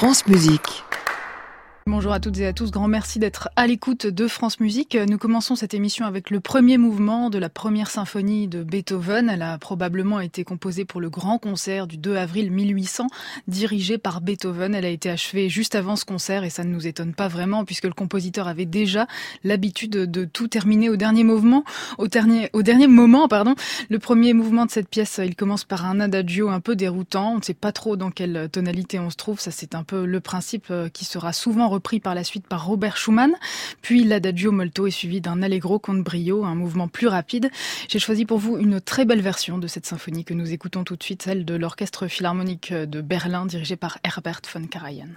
France Musique. Bonjour à toutes et à tous, grand merci d'être à l'écoute de France Musique. Nous commençons cette émission avec le premier mouvement de la première symphonie de Beethoven. Elle a probablement été composée pour le grand concert du 2 avril 1800, dirigé par Beethoven. Elle a été achevée juste avant ce concert et ça ne nous étonne pas vraiment puisque le compositeur avait déjà l'habitude de tout terminer au dernier moment. Le premier mouvement de cette pièce, il commence par un adagio un peu déroutant. On ne sait pas trop dans quelle tonalité on se trouve. Ça, c'est un peu le principe qui sera souvent repris par la suite par Robert Schumann. Puis l'adagio molto est suivi d'un allegro con brio, un mouvement plus rapide. J'ai choisi pour vous une très belle version de cette symphonie que nous écoutons tout de suite, celle de l'Orchestre Philharmonique de Berlin, dirigé par Herbert von Karajan.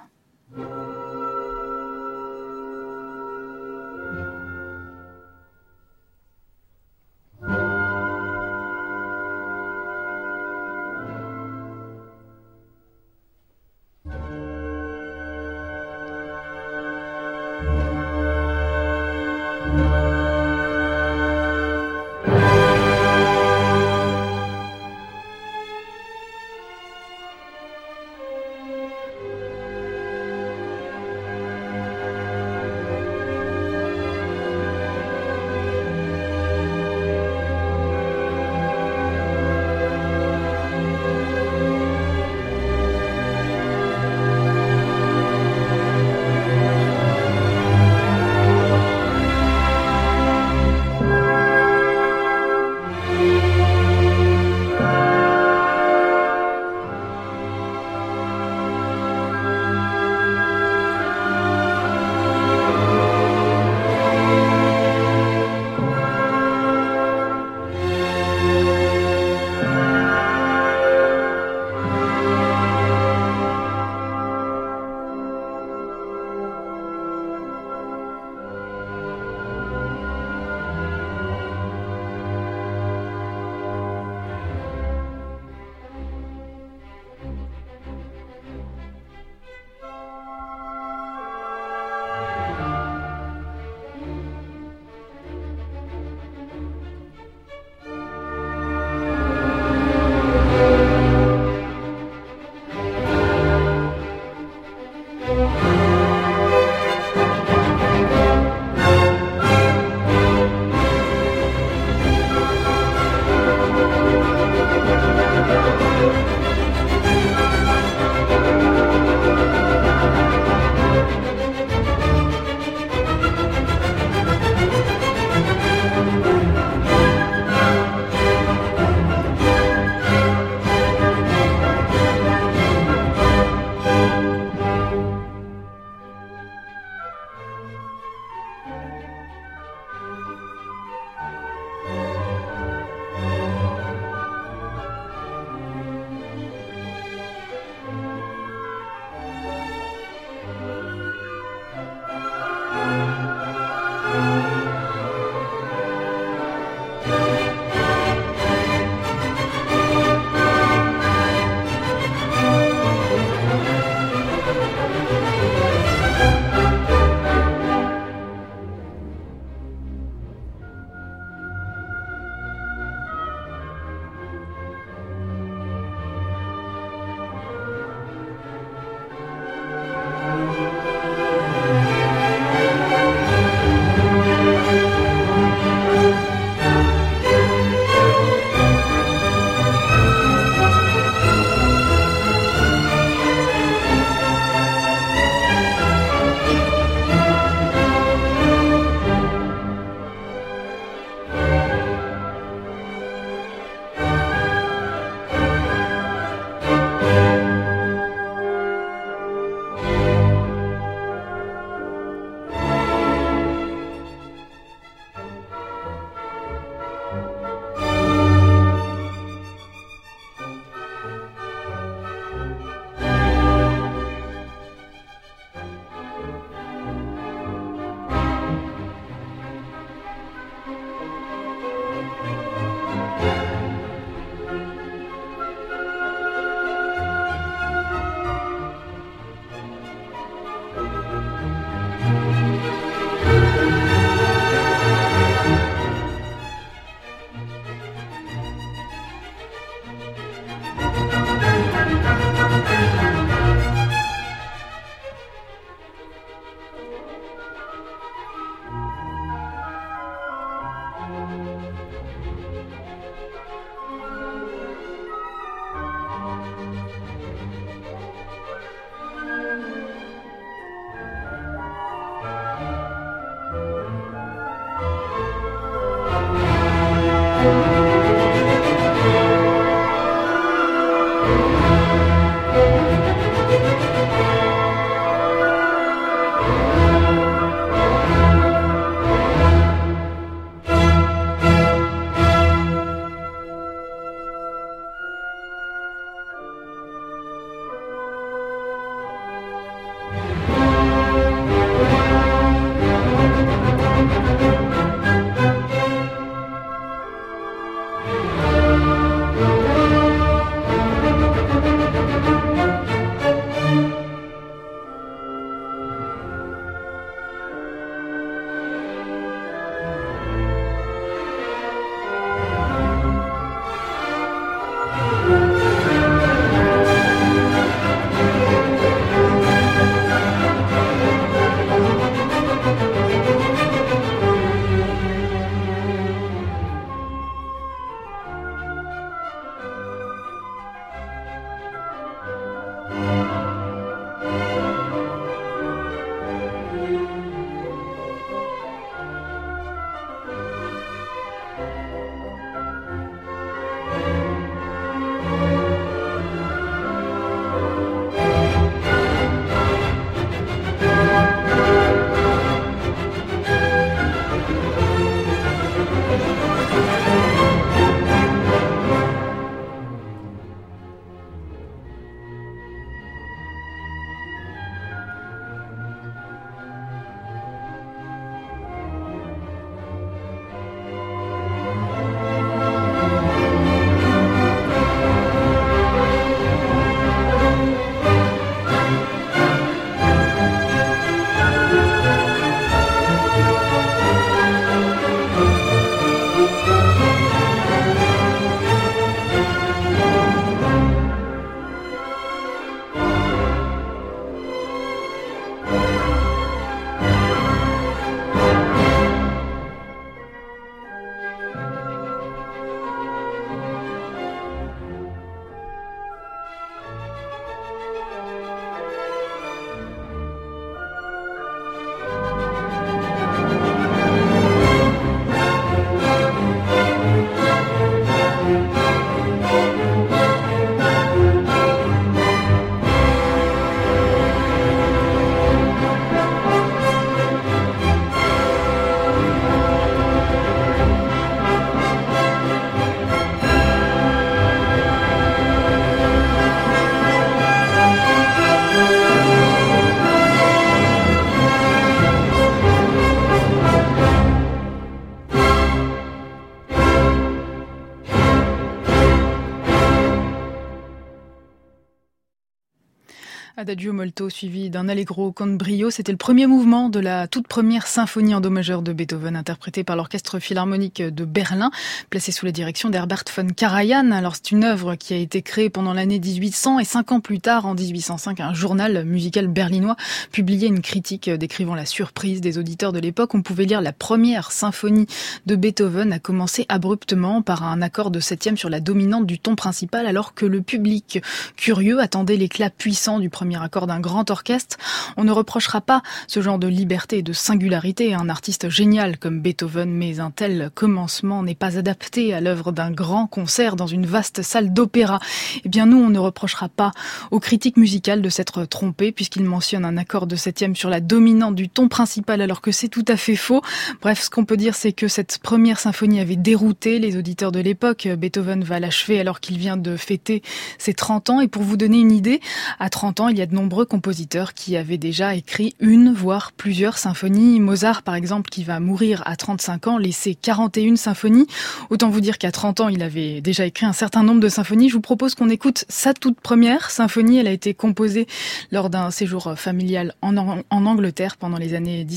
Adagio molto suivi d'un allegro con brio, c'était le premier mouvement de la toute première symphonie en do majeur de Beethoven, interprétée par l'Orchestre Philharmonique de Berlin, placé sous la direction d'Herbert von Karajan. Alors c'est une œuvre qui a été créée pendant l'année 1800 et 5 ans plus tard, en 1805, un journal musical berlinois publiait une critique décrivant la surprise des auditeurs de l'époque. On pouvait lire: la première symphonie de Beethoven a commencé abruptement par un accord de septième sur la dominante du ton principal, alors que le public curieux attendait l'éclat puissant du premier accord d'un grand orchestre. On ne reprochera pas ce genre de liberté et de singularité à un artiste génial comme Beethoven, mais un tel commencement n'est pas adapté à l'œuvre d'un grand concert dans une vaste salle d'opéra. Eh bien nous, on ne reprochera pas aux critiques musicales de s'être trompés, puisqu'ils mentionnent un accord de septième sur la dominante du ton principal, alors que c'est tout à fait faux. Bref, ce qu'on peut dire, c'est que cette première symphonie avait dérouté les auditeurs de l'époque. Beethoven va l'achever alors qu'il vient de fêter ses 30 ans. Et pour vous donner une idée, à 30 ans, il y a de nombreux compositeurs qui avaient déjà écrit une, voire plusieurs symphonies. Mozart, par exemple, qui va mourir à 35 ans, laissait 41 symphonies. Autant vous dire qu'à 30 ans, il avait déjà écrit un certain nombre de symphonies. Je vous propose qu'on écoute sa toute première symphonie. Elle a été composée lors d'un séjour familial en Angleterre pendant les années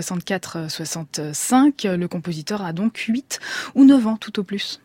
1764-65. Le compositeur a donc 8 ou 9 ans tout au plus.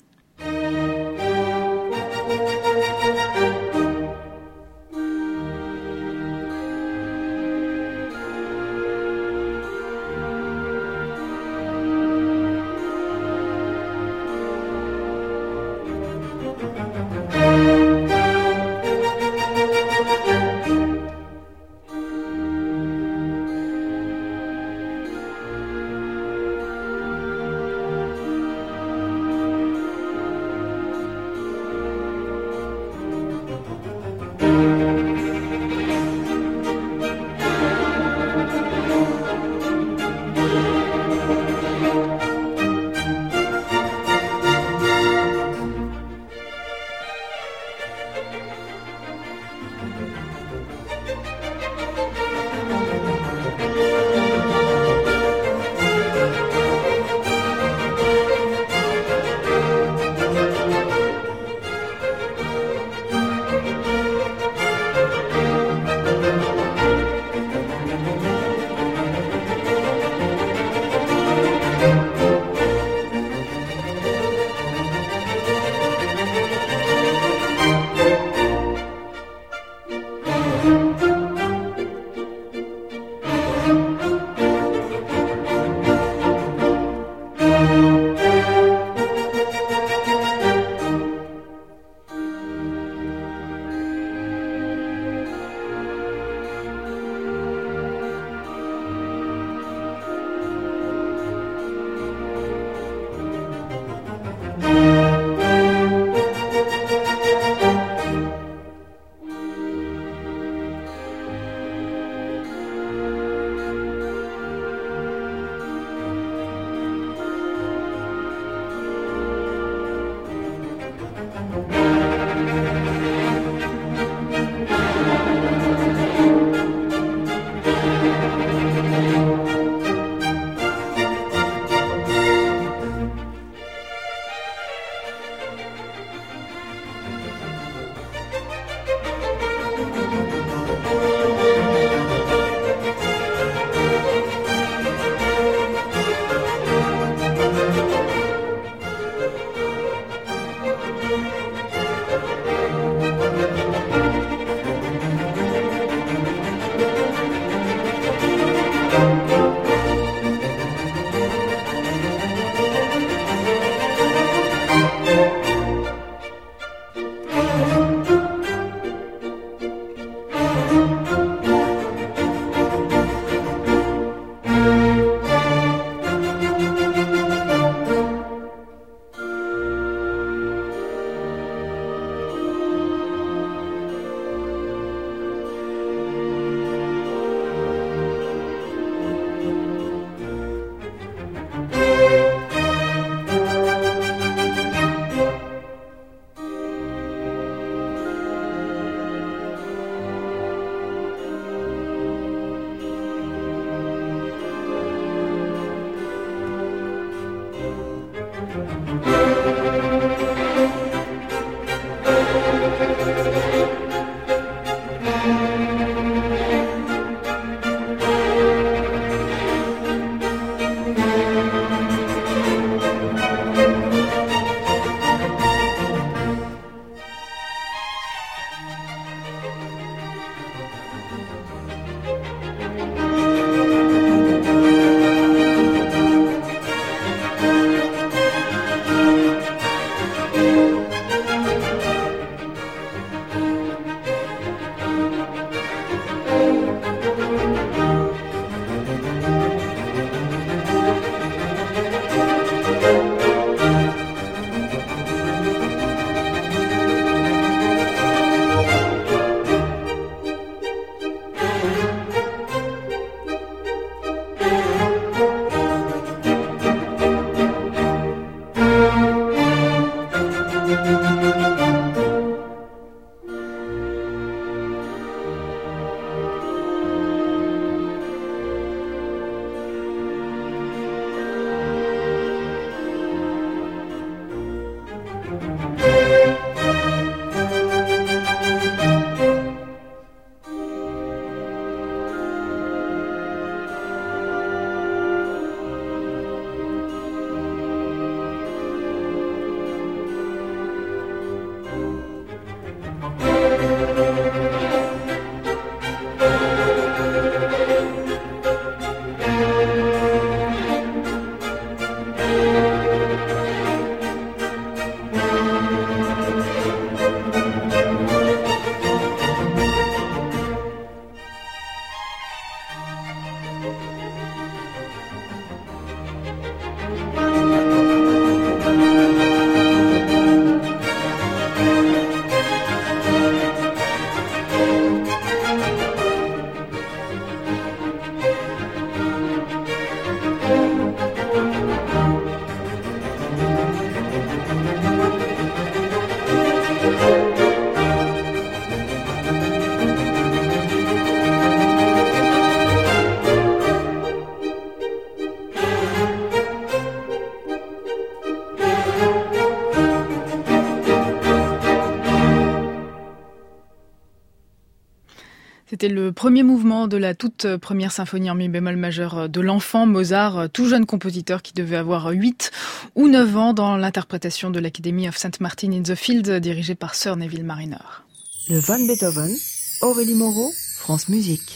C'était le premier mouvement de la toute première symphonie en mi bémol majeur de l'enfant Mozart, tout jeune compositeur qui devait avoir 8 ou 9 ans dans l'interprétation de l'Academy of St. Martin in the Fields dirigée par Sir Neville Marriner. Le Von Beethoven, Aurélie Moreau, France Musique.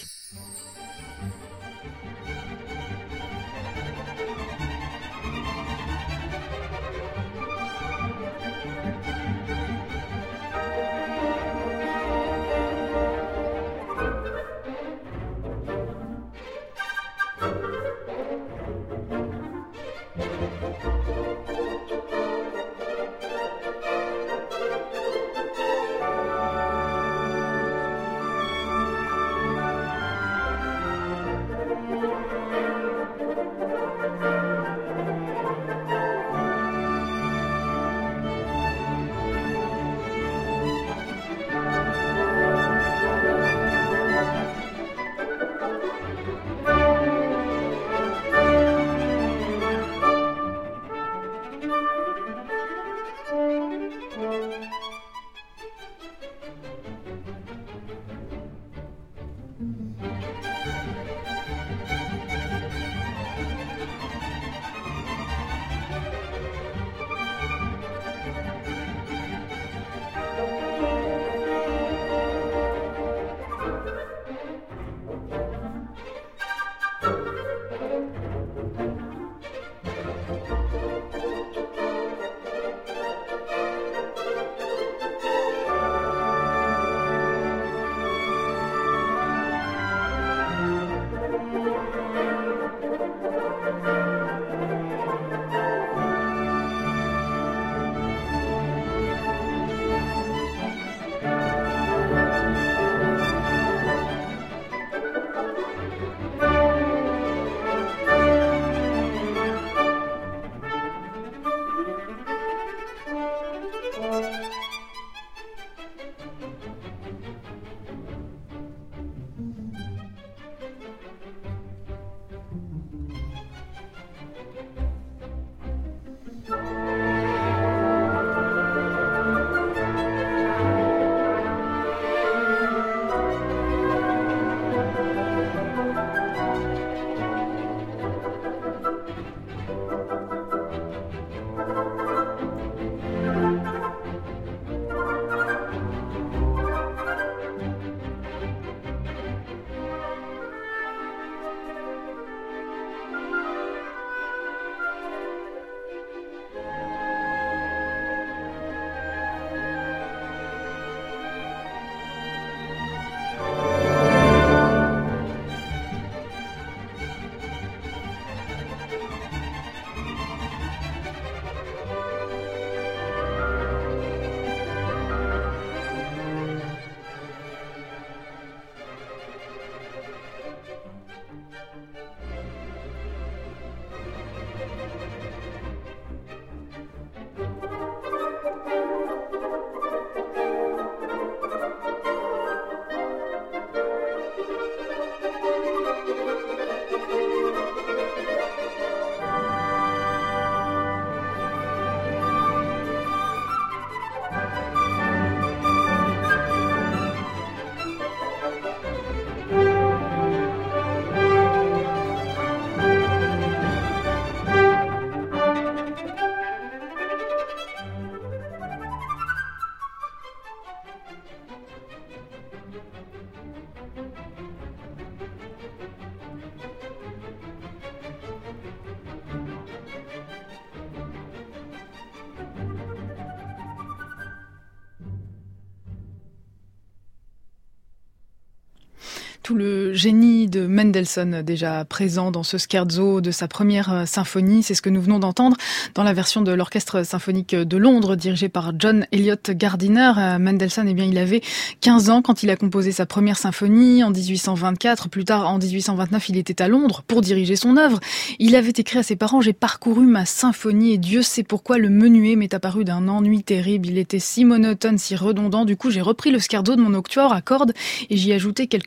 tout le génie de Mendelssohn déjà présent dans ce scherzo de sa première symphonie. C'est ce que nous venons d'entendre dans la version de l'Orchestre symphonique de Londres dirigé par John Elliott Gardiner. Mendelssohn, il avait 15 ans quand il a composé sa première symphonie en 1824. Plus tard, en 1829, il était à Londres pour diriger son œuvre. Il avait écrit à ses parents: « J'ai parcouru ma symphonie et Dieu sait pourquoi le menuet m'est apparu d'un ennui terrible. Il était si monotone, si redondant. Du coup, j'ai repris le scherzo de mon octuor à cordes et j'y ai ajouté quelques trompes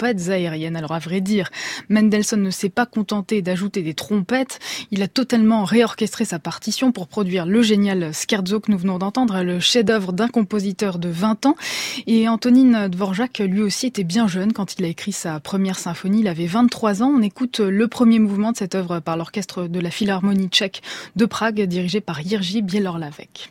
trompettes aériennes. Alors à vrai dire, Mendelssohn ne s'est pas contenté d'ajouter des trompettes, il a totalement réorchestré sa partition pour produire le génial scherzo que nous venons d'entendre, le chef-d'œuvre d'un compositeur de 20 ans. Et Antonín Dvořák, lui aussi, était bien jeune quand il a écrit sa première symphonie, il avait 23 ans. On écoute le premier mouvement de cette œuvre par l'orchestre de la Philharmonie tchèque de Prague, dirigé par Jiří Bělohlavek.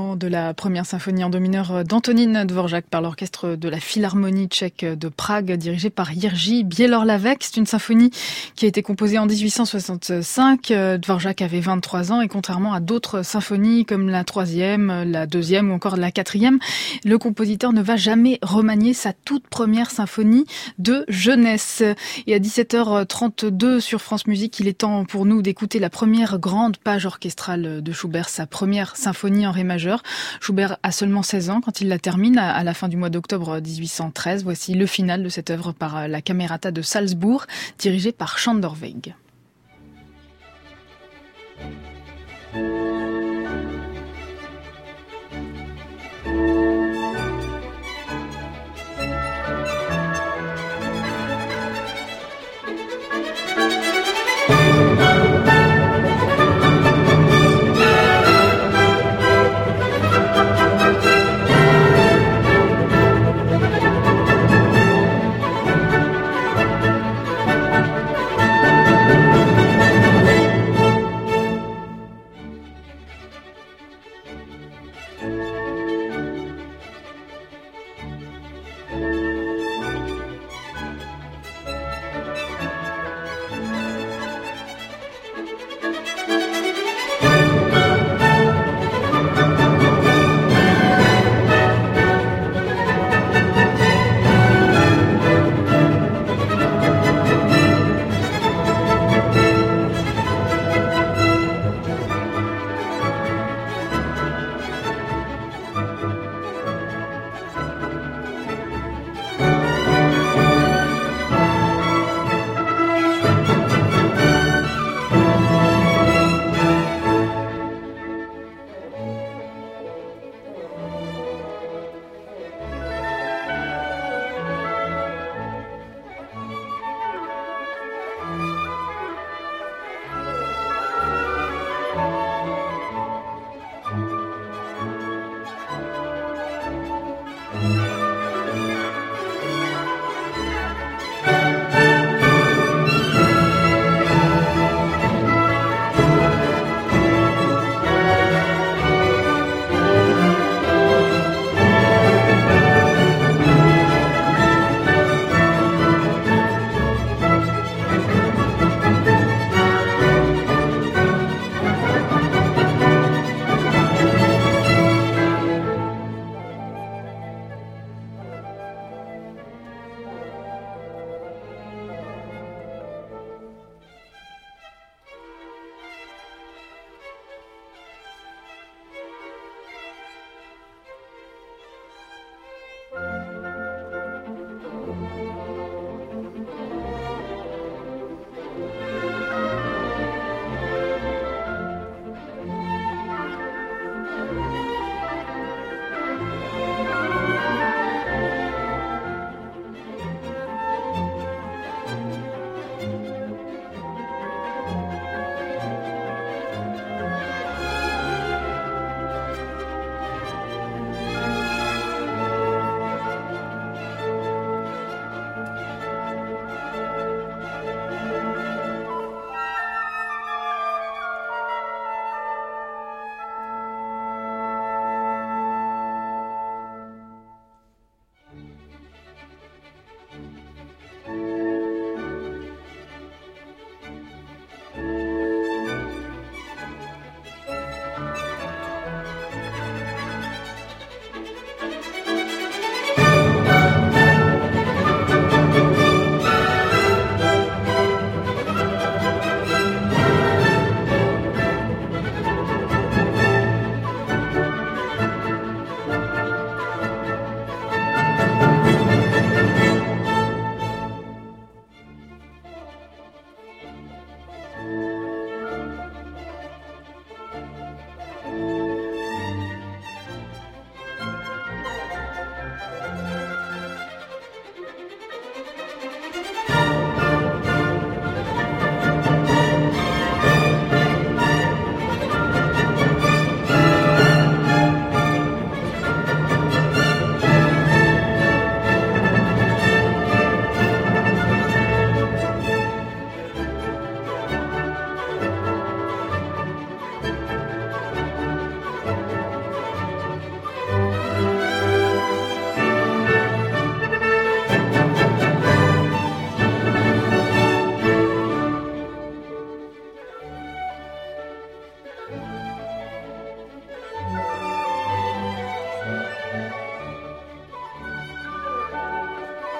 fragment de la première symphonie en do mineur d'Antonín Dvořák par l'orchestre de la Philharmonie tchèque de Prague, dirigé par Jiří Bělohlavek. C'est une symphonie qui a été composée en 1865. Dvořák avait 23 ans et contrairement à d'autres symphonies comme la troisième, la deuxième ou encore la quatrième, le compositeur ne va jamais remanier sa toute première symphonie de jeunesse. Et à 17h32 sur France Musique, il est temps pour nous d'écouter la première grande page orchestrale de Schubert, sa première symphonie en ré majeur. Schubert a seulement 16 ans quand il la termine à la fin du mois d'octobre 1813. Voici le final de cette œuvre par la Camerata de Salzbourg, dirigée par Schandorweg.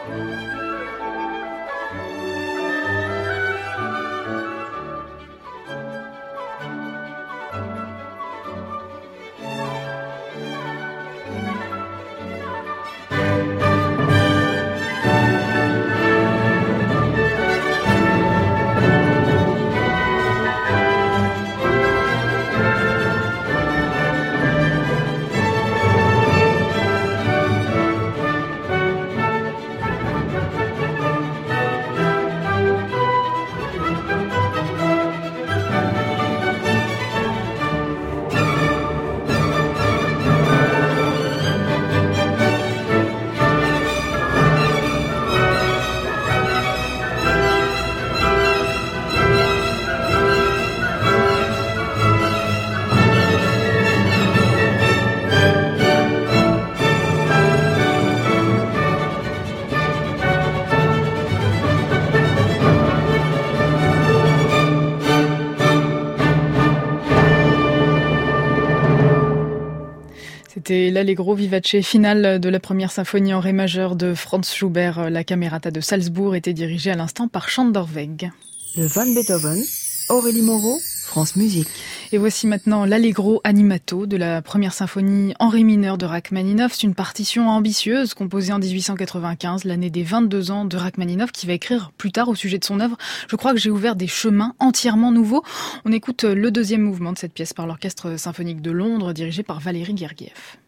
C'était l'Allegro vivace final de la première symphonie en ré majeur de Franz Schubert. La Camerata de Salzbourg était dirigée à l'instant par Schanderweg. Le Van Beethoven, Aurélie Moreau, France Musique. Et voici maintenant l'Allegro animato de la première symphonie en ré mineur de Rachmaninov. C'est une partition ambitieuse composée en 1895, l'année des 22 ans de Rachmaninov, qui va écrire plus tard au sujet de son œuvre. Je crois que j'ai ouvert des chemins entièrement nouveaux. On écoute le deuxième mouvement de cette pièce par l'Orchestre symphonique de Londres, dirigé par Valéry Gergiev.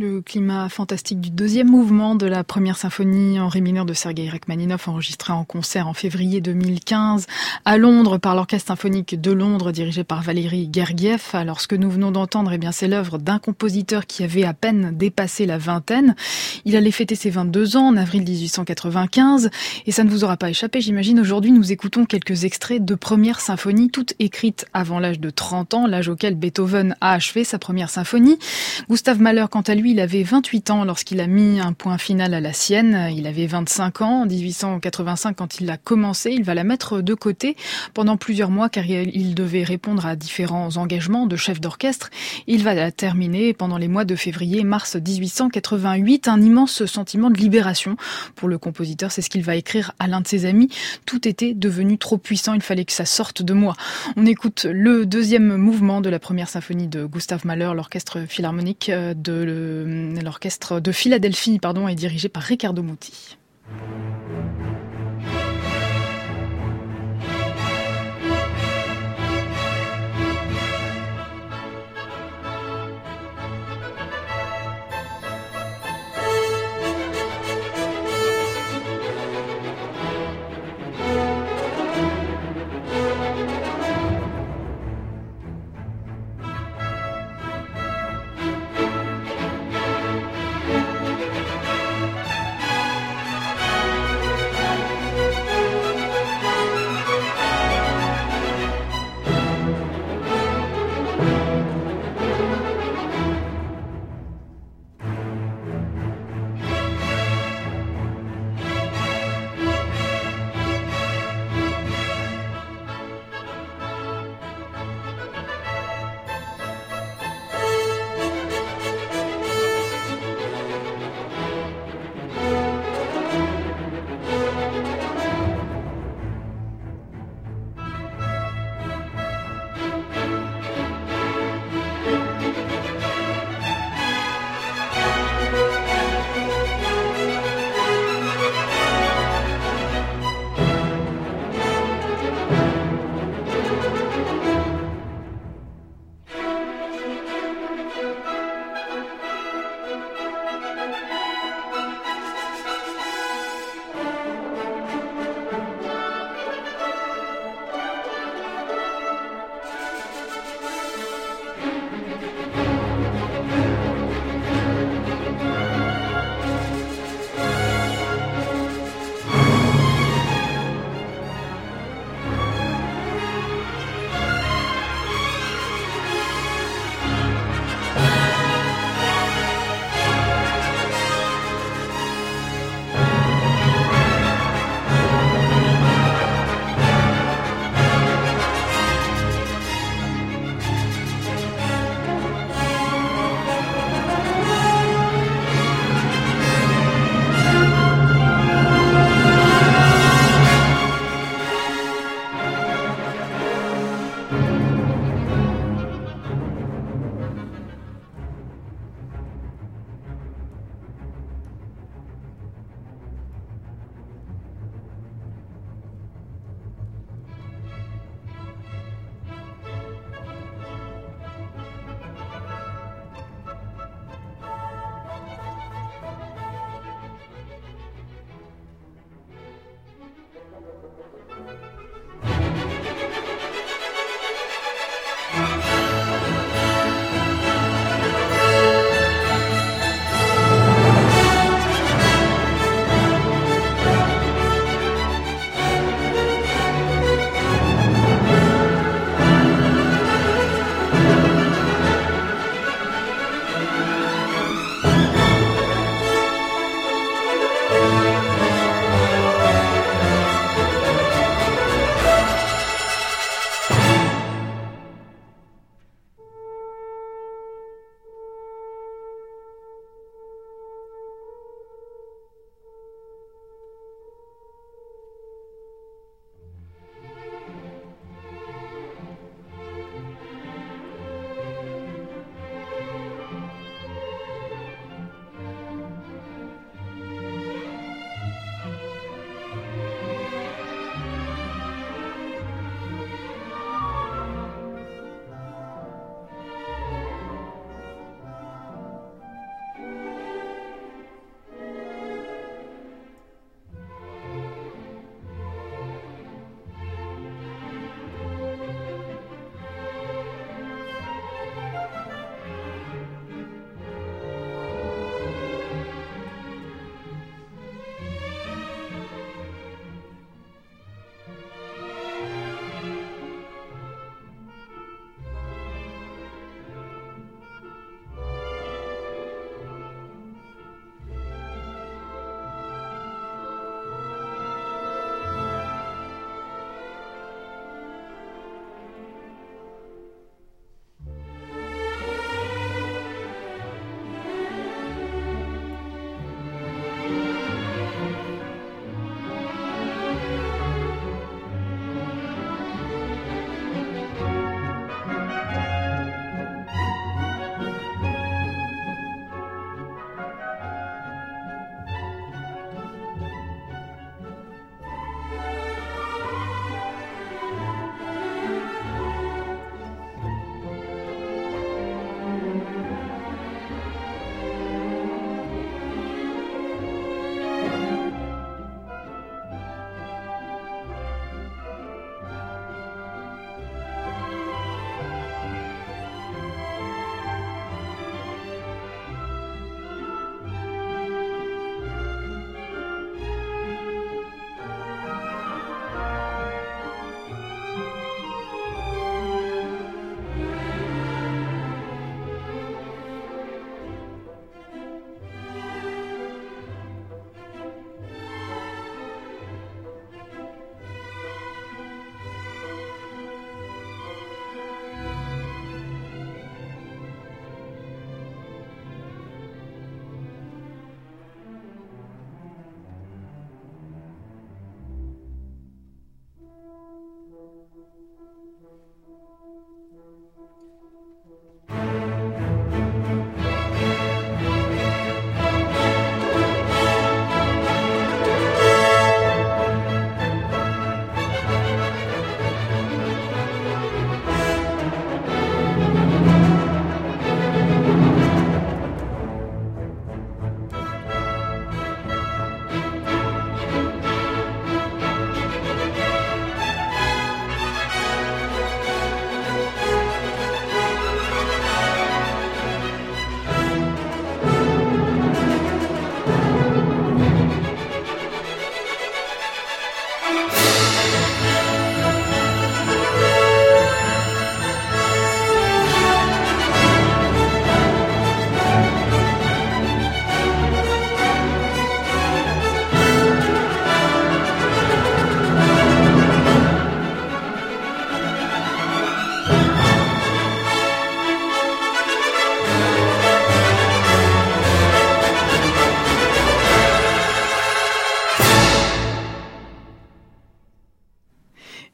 Le climat fantastique du deuxième mouvement de la première symphonie en ré mineur de Sergueï Rachmaninov, enregistré en concert en février 2015 à Londres par l'Orchestre symphonique de Londres dirigé par Valéry Gergiev. Alors ce que nous venons d'entendre, c'est l'œuvre d'un compositeur qui avait à peine dépassé la vingtaine. Il allait fêter ses 22 ans en avril 1895 et ça ne vous aura pas échappé, j'imagine. Aujourd'hui, nous écoutons quelques extraits de première symphonie, toutes écrites avant l'âge de 30 ans, l'âge auquel Beethoven a achevé sa première symphonie. Gustav Mahler, quant à lui, il avait 28 ans lorsqu'il a mis un point final à la sienne. Il avait 25 ans en 1885 quand il a commencé. Il va la mettre de côté pendant plusieurs mois car il devait répondre à différents engagements de chef d'orchestre. Il va la terminer pendant les mois de février et mars 1888. Un immense sentiment de libération pour le compositeur. C'est ce qu'il va écrire à l'un de ses amis. Tout était devenu trop puissant. Il fallait que ça sorte de moi. On écoute le deuxième mouvement de la première symphonie de Gustav Mahler, l'orchestre philharmonique l'orchestre de Philadelphie, est dirigé par Riccardo Muti.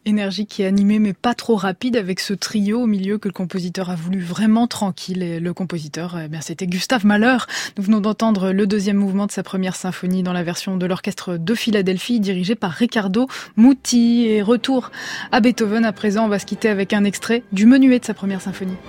Énergique et animé, mais pas trop rapide, avec ce trio au milieu que le compositeur a voulu vraiment tranquille. Et le compositeur, c'était Gustav Mahler. Nous venons d'entendre le deuxième mouvement de sa première symphonie dans la version de l'orchestre de Philadelphie, dirigé par Riccardo Muti. Et retour à Beethoven. À présent, on va se quitter avec un extrait du menuet de sa première symphonie.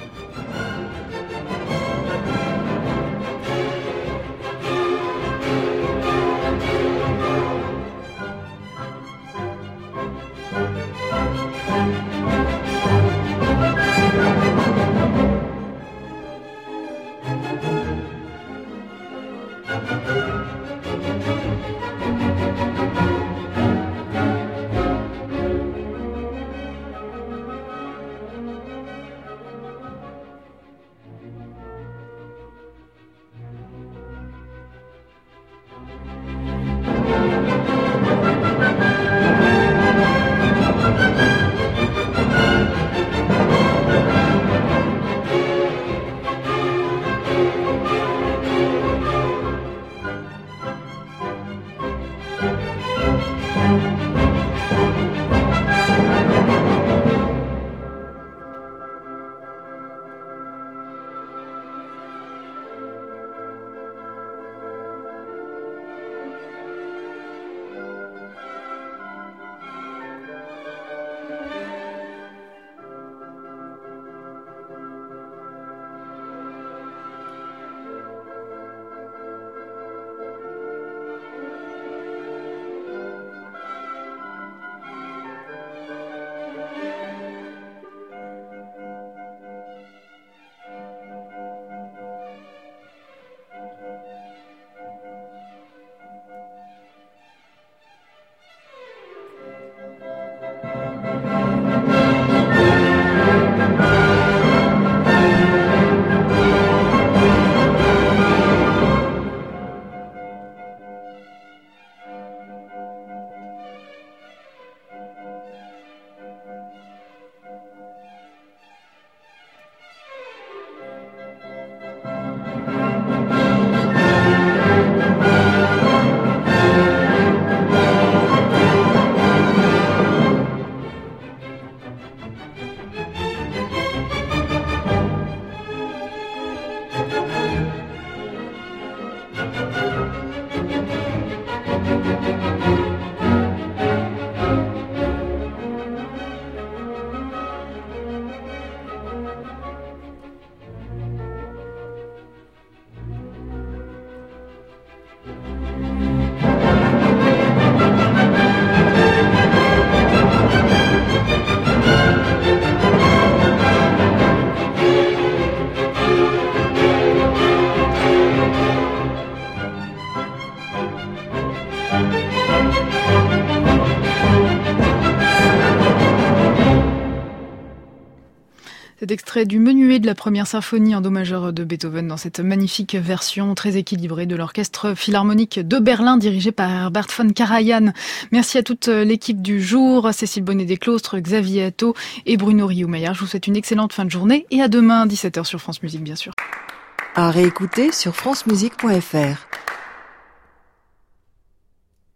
Cet extrait du menuet de la première symphonie en do majeur de Beethoven dans cette magnifique version très équilibrée de l'orchestre philharmonique de Berlin dirigé par Herbert von Karajan. Merci à toute l'équipe du jour, Cécile Bonnet-Desclostres, Xavier Atto et Bruno Riou-Maillard. Je vous souhaite une excellente fin de journée et à demain 17h sur France Musique bien sûr. À réécouter sur francemusique.fr.